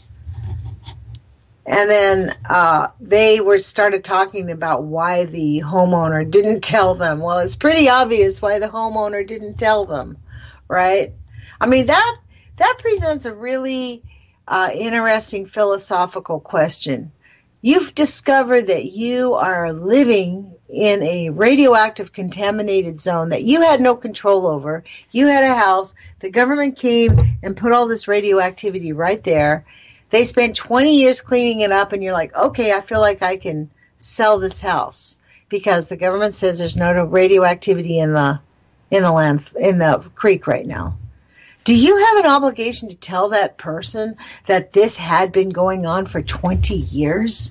And then uh, they were started talking about why the homeowner didn't tell them. Well, it's pretty obvious why the homeowner didn't tell them, right? I mean, that that presents a really uh, interesting philosophical question. You've discovered that you are living in a radioactive contaminated zone that you had no control over. You had a house. The government came and put all this radioactivity right there. They spent twenty years cleaning it up, and you're like, okay, I feel like I can sell this house because the government says there's no radioactivity in the in the land in the creek right now. Do you have an obligation to tell that person that this had been going on for twenty years?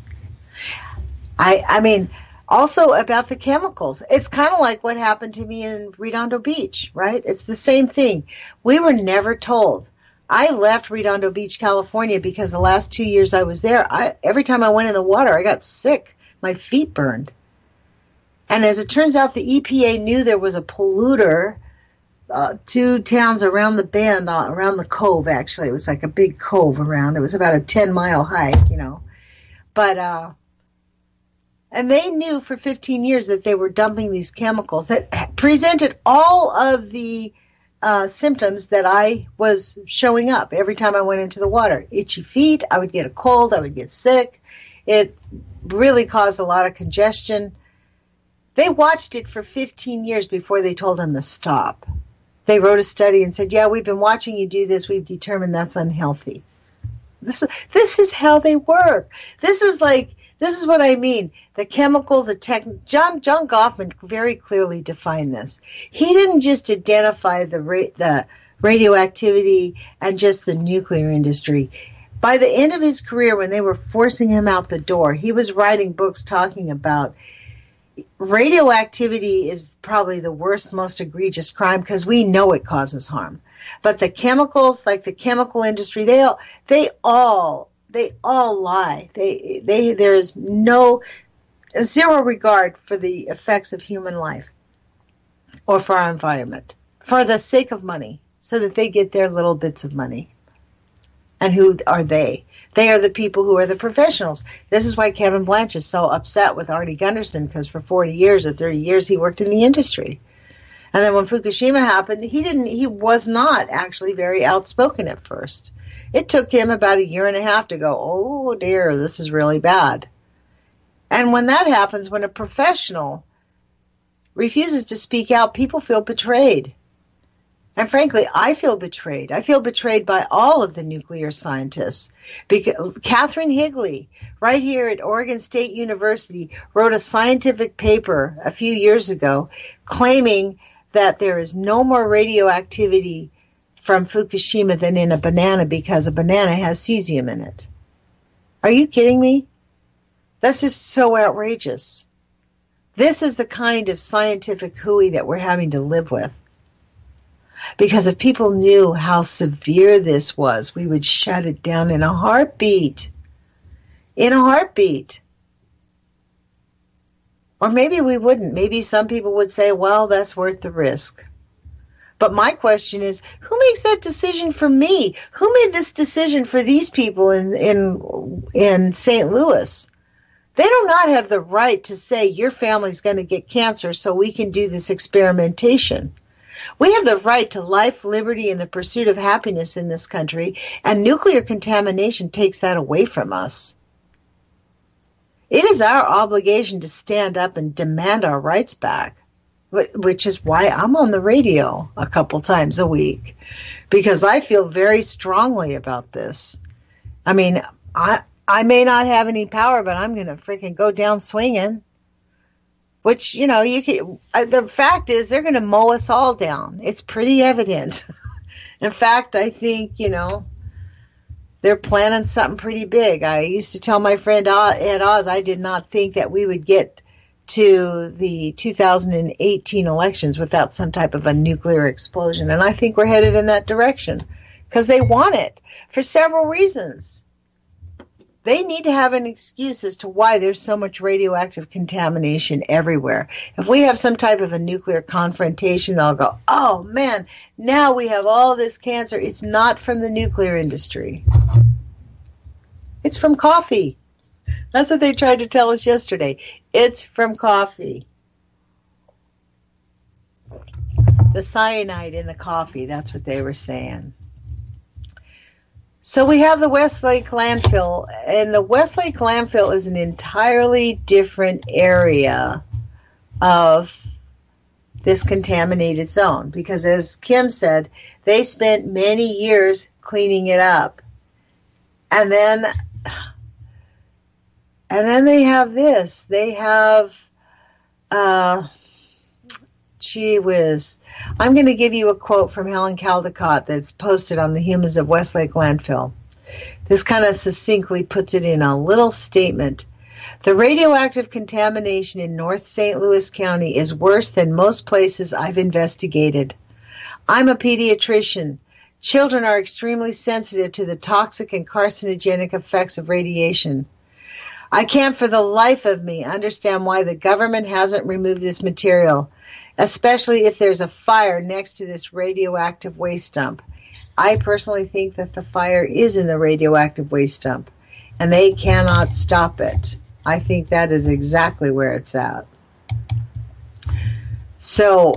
I I mean, also about the chemicals. It's kind of like what happened to me in Redondo Beach, right? It's the same thing. We were never told. I left Redondo Beach, California, because the last two years I was there, I, every time I went in the water, I got sick. My feet burned. And as it turns out, the E P A knew there was a polluter Uh, two towns around the bend, uh, around the cove, actually. It was like a big cove around. It was about a ten-mile hike, you know. But, uh, and they knew for fifteen years that they were dumping these chemicals that presented all of the uh, symptoms that I was showing up every time I went into the water. Itchy feet, I would get a cold, I would get sick. It really caused a lot of congestion. They watched it for fifteen years before they told them to stop. They wrote a study and said, yeah, we've been watching you do this. We've determined that's unhealthy. This is, this is how they work. This is like, this is what I mean. The chemical, the tech, John, John Goffman very clearly defined this. He didn't just identify the, ra- the radioactivity and just the nuclear industry. By the end of his career, when they were forcing him out the door, he was writing books talking about radioactivity is probably the worst, most egregious crime because we know it causes harm. But the chemicals, like the chemical industry, they all, they all, they all lie. They, they, there is no, zero regard for the effects of human life or for our environment for the sake of money so that they get their little bits of money. And who are they? They are the people who are the professionals. This is why Kevin Blanch is so upset with Artie Gunderson, because for forty years or thirty years he worked in the industry. And then when Fukushima happened, he didn't. He was not actually very outspoken at first. It took him about a year and a half to go, oh dear, this is really bad. And when that happens, when a professional refuses to speak out, people feel betrayed. And frankly, I feel betrayed. I feel betrayed by all of the nuclear scientists. Because Catherine Higley, right here at Oregon State University, wrote a scientific paper a few years ago claiming that there is no more radioactivity from Fukushima than in a banana because a banana has cesium in it. Are you kidding me? That's just so outrageous. This is the kind of scientific hooey that we're having to live with. Because if people knew how severe this was, we would shut it down in a heartbeat. In a heartbeat. Or maybe we wouldn't. Maybe some people would say, well, that's worth the risk. But my question is, who makes that decision for me? Who made this decision for these people in in in Saint Louis? They do not have the right to say your family's going to get cancer so we can do this experimentation. We have the right to life, liberty, and the pursuit of happiness in this country, and nuclear contamination takes that away from us. It is our obligation to stand up and demand our rights back, which is why I'm on the radio a couple times a week, because I feel very strongly about this. I mean, I I may not have any power, but I'm going to freaking go down swinging. Which, you know, you can, uh, the fact is they're going to mow us all down. It's pretty evident. In fact, I think, you know, they're planning something pretty big. I used to tell my friend Ed Oz I did not think that we would get to the two thousand eighteen elections without some type of a nuclear explosion. And I think we're headed in that direction because they want it for several reasons. They need to have an excuse as to why there's so much radioactive contamination everywhere. If we have some type of a nuclear confrontation, they'll go, oh man, now we have all this cancer. It's not from the nuclear industry. It's from coffee. That's what they tried to tell us yesterday. It's from coffee. The cyanide in the coffee, that's what they were saying. So we have the Westlake landfill, and the Westlake landfill is an entirely different area of this contaminated zone because, as Kim said, they spent many years cleaning it up. And then and then they have this. They have, uh, gee whiz. I'm going to give you a quote from Helen Caldecott that's posted on the Humans of Westlake Landfill. This kind of succinctly puts it in a little statement. The radioactive contamination in North Saint Louis County is worse than most places I've investigated. I'm a pediatrician. Children are extremely sensitive to the toxic and carcinogenic effects of radiation. I can't for the life of me understand why the government hasn't removed this material, especially if there's a fire next to this radioactive waste dump. I personally think that the fire is in the radioactive waste dump, and they cannot stop it. I think that is exactly where it's at. So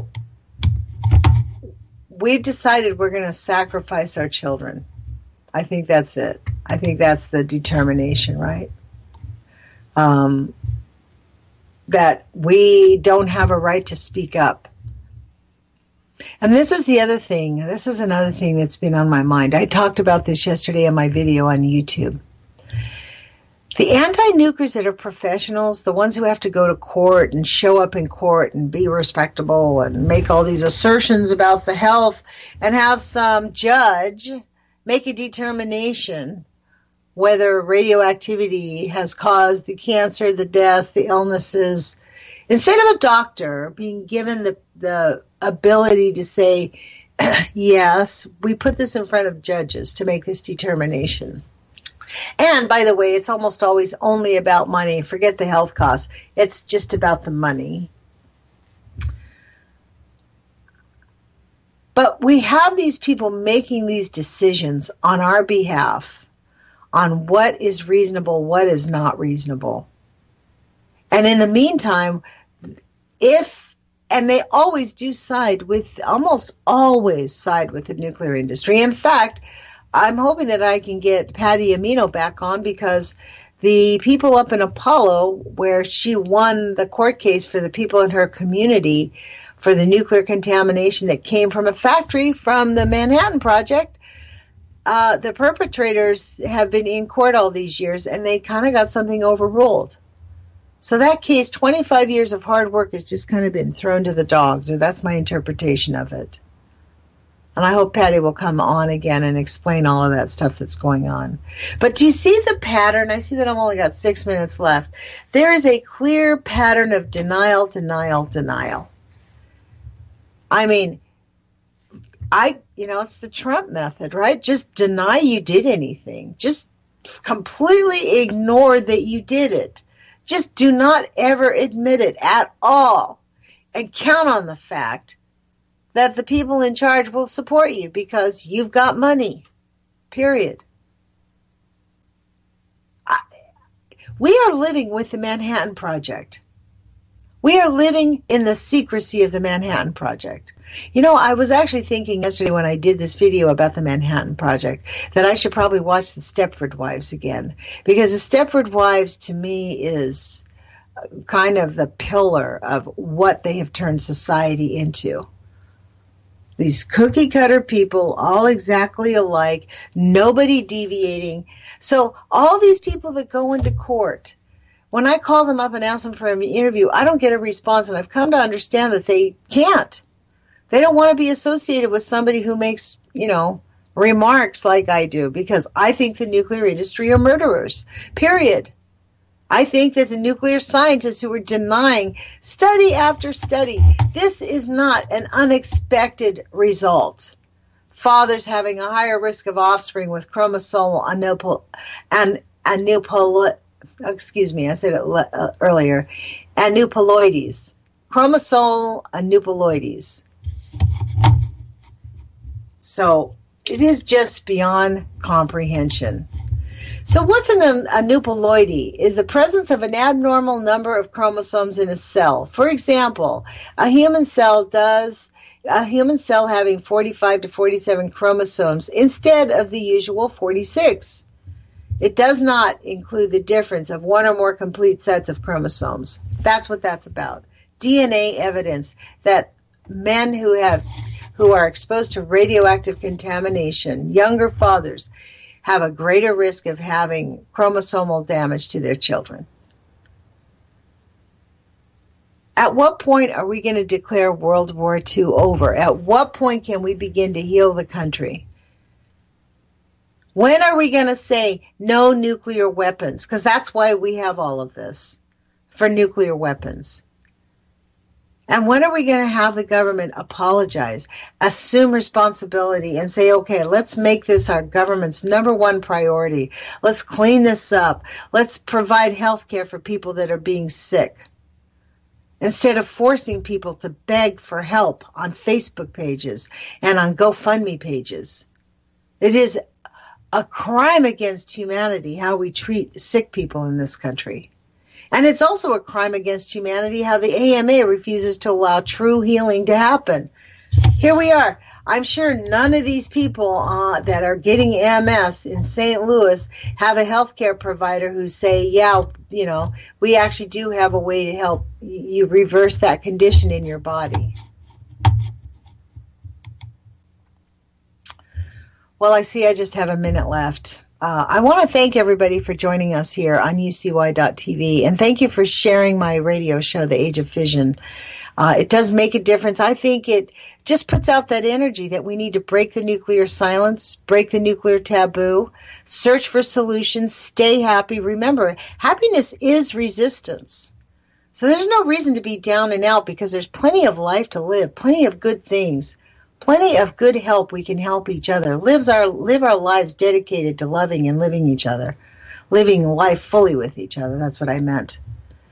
we've decided we're going to sacrifice our children. I think that's it. I think that's the determination, right? Um, that we don't have a right to speak up. And this is the other thing. This is another thing that's been on my mind. I talked about this yesterday in my video on YouTube. The anti-nukers that are professionals, the ones who have to go to court and show up in court and be respectable and make all these assertions about the health and have some judge make a determination whether radioactivity has caused the cancer, the deaths, the illnesses, instead of a doctor being given the, the ability to say, yes, we put this in front of judges to make this determination. And, by the way, it's almost always only about money. Forget the health costs. It's just about the money. But we have these people making these decisions on our behalf on what is reasonable, what is not reasonable. And in the meantime, if, and they always do side with, almost always side with the nuclear industry. In fact, I'm hoping that I can get Patty Amino back on because the people up in Apollo, where she won the court case for the people in her community for the nuclear contamination that came from a factory from the Manhattan Project. Uh, the perpetrators have been in court all these years, and they kind of got something overruled. So that case, twenty-five years of hard work has just kind of been thrown to the dogs, or that's my interpretation of it. And I hope Patty will come on again and explain all of that stuff that's going on. But do you see the pattern? I see that I've only got six minutes left. There is a clear pattern of denial, denial, denial. I mean, I, you know, it's the Trump method, right? Just deny you did anything. Just completely ignore that you did it. Just do not ever admit it at all. And count on the fact that the people in charge will support you because you've got money. Period. I, we are living with the Manhattan Project. We are living in the secrecy of the Manhattan Project. You know, I was actually thinking yesterday when I did this video about the Manhattan Project that I should probably watch the Stepford Wives again, because the Stepford Wives to me is kind of the pillar of what they have turned society into. These cookie cutter people, all exactly alike, nobody deviating. So all these people that go into court, when I call them up and ask them for an interview, I don't get a response, and I've come to understand that they can't. They don't want to be associated with somebody who makes, you know, remarks like I do, because I think the nuclear industry are murderers, period. I think that the nuclear scientists who are denying study after study, this is not an unexpected result. Fathers having a higher risk of offspring with chromosomal aneupl- and aneupl- excuse me, I said it le- uh, earlier, aneuploidies, chromosomal aneuploidies. So it is just beyond comprehension. So what's an aneuploidy? Is the presence of an abnormal number of chromosomes in a cell. For example, a human cell does a human cell having forty-five to forty-seven chromosomes instead of the usual forty-six. It does not include the difference of one or more complete sets of chromosomes. That's what that's about. D N A evidence that men who have who are exposed to radioactive contamination, younger fathers, have a greater risk of having chromosomal damage to their children. At what point are we going to declare World War Two over? At what point can we begin to heal the country? When are we going to say no nuclear weapons? Because that's why we have all of this, for nuclear weapons. And when are we going to have the government apologize, assume responsibility, and say, okay, let's make this our government's number one priority. Let's clean this up. Let's provide health care for people that are being sick, instead of forcing people to beg for help on Facebook pages and on GoFundMe pages. It is a crime against humanity how we treat sick people in this country. And it's also a crime against humanity how the A M A refuses to allow true healing to happen. Here we are. I'm sure none of these people uh, that are getting M S in Saint Louis have a healthcare provider who say, yeah, you know, we actually do have a way to help you reverse that condition in your body. Well, I see I just have a minute left. Uh, I want to thank everybody for joining us here on U C Y dot T V, and thank you for sharing my radio show, The Age of Fission. Uh, it does make a difference. I think it just puts out that energy that we need to break the nuclear silence, break the nuclear taboo, search for solutions, stay happy. Remember, happiness is resistance. So there's no reason to be down and out, because there's plenty of life to live, plenty of good things. Plenty of good help. We can help each other. Lives our live our lives dedicated to loving and living each other. Living life fully with each other. That's what I meant.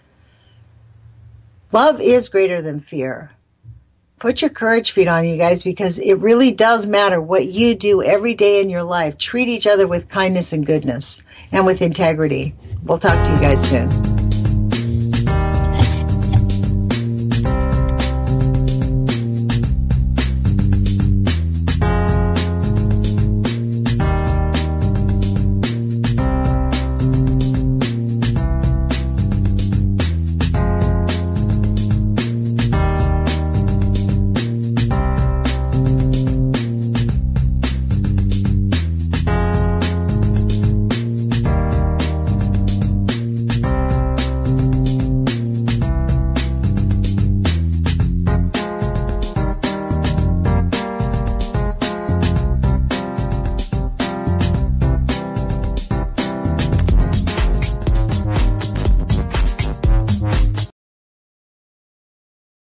Love is greater than fear. Put your courage feet on, you guys, because it really does matter what you do every day in your life. Treat each other with kindness and goodness and with integrity. We'll talk to you guys soon.